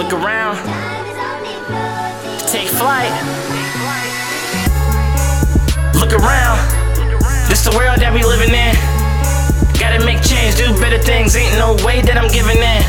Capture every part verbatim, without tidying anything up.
look around, take flight. Look around, this the world that we living in. Gotta make change, do better things, ain't no way that I'm giving in.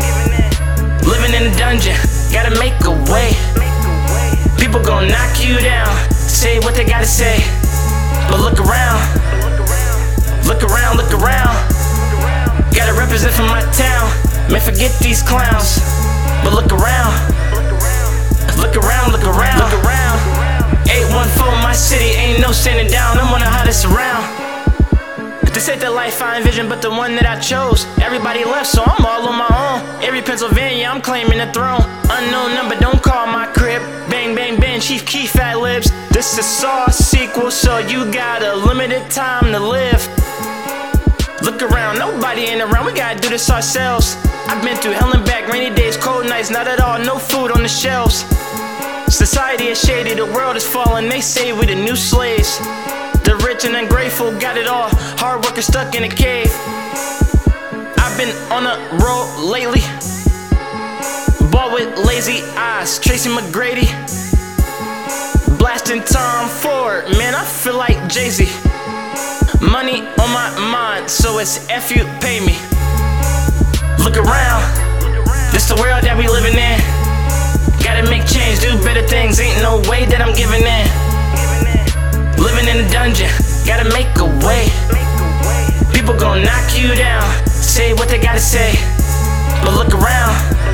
Living in a dungeon, gotta make a way. People gon' knock you down, say what they gotta say. But look around, look around, look around. Gotta represent for my town, man forget these clowns. But look around, look around, look around, look around. eight one four my city, ain't no standing down, I'm on the hottest around. This ain't the life I envisioned, but the one that I chose. Everybody left, so I'm all on my own. Every Pennsylvania, I'm claiming the throne. Unknown number, don't call my crib. Bang, bang, bang, Chief Keef at lips. This is Saw sequel, so you got a limited time to live. Look around, nobody ain't around, we gotta do this ourselves. I've been through hell and back, rainy days, cold nights, not at all, no food on the shelves. Society is shady, the world is falling, they say we the new slaves. The rich and ungrateful got it all, hard workers stuck in a cave. I've been on a roll lately, ball with lazy eyes, Tracy McGrady, blasting Tom Ford, man I feel like Jay-Z. Money on my mind, so it's F you, pay me. Look around, this the world that we living in. Gotta make change, do better things, ain't no way that I'm giving in. Living in a dungeon, gotta make a way. People gon' knock you down, say what they gotta say. But look around,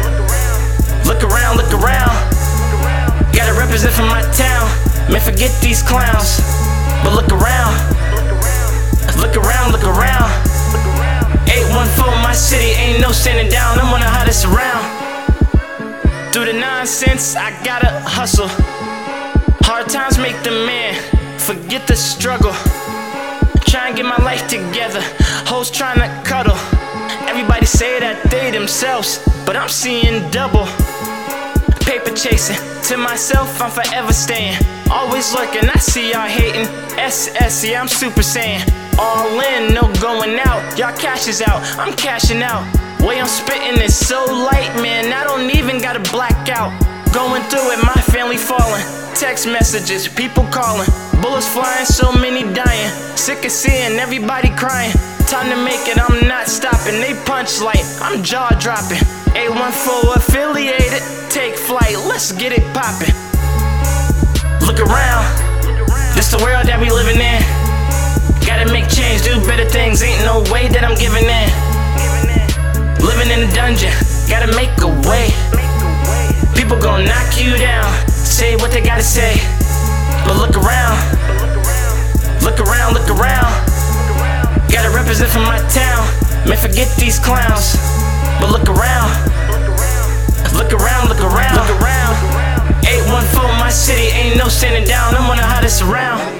look around, look around. Gotta represent for my town, man forget these clowns. But look around, look around, look around. eight one four my city, ain't no standing down, I'm on the hottest around. Through the nonsense, I gotta hustle. Hard times make the man forget the struggle. Try and get my life together, hoes trying to cuddle. Everybody say that they themselves, but I'm seeing double. Paper chasing, to myself I'm forever staying. Always lurking, I see y'all hating. S S, yeah I'm super saiyan. All in, no going out, y'all cash is out, I'm cashing out. Way I'm spitting is so light, man, I don't even gotta black out. Going through it, my family falling. Text messages, people calling. Bullets flying, so many dying. Sick of seeing everybody crying. Time to make it, I'm not stopping. They punch light, I'm jaw dropping. eight one four affiliated, take flight, let's get it poppin'. Look around, this the world that we living in. Gotta make change, do better things, ain't no way that I'm giving in. Living in a dungeon, gotta make a way. People gon' knock you down, say what they gotta say. But look around, look around, look around. Gotta represent for my town, man forget these clowns. But look around, look around, look around, look around. eight one four my city, ain't no standing down, I'm on the hottest around.